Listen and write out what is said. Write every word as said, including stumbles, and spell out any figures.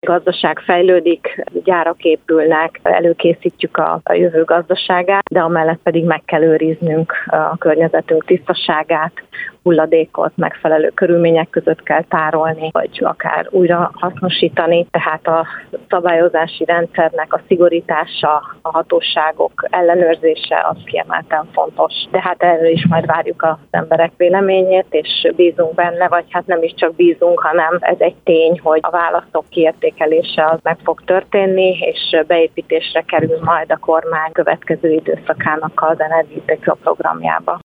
gazdaság fejlődik, gyárak épülnek, előkészítjük a, a jövő gazdaságát, de amellett pedig meg kell őriznünk a környezetünk tisztaságát, hulladékot megfelelő körülmények között kell tárolni, vagy akár újra hasznosítani. Tehát a szabályozási rendszernek a szigorítása, a hatóságok ellenőrzése az kiemelten fontos. De hát erről is majd várjuk az emberek véleményét, és bízunk benne, vagy hát nem is csak bízunk, hanem ez egy tény, hogy a választók kiértékelése az meg fog történni, és beépítésre kerül majd a kormány következő időszakának az Energia programjába.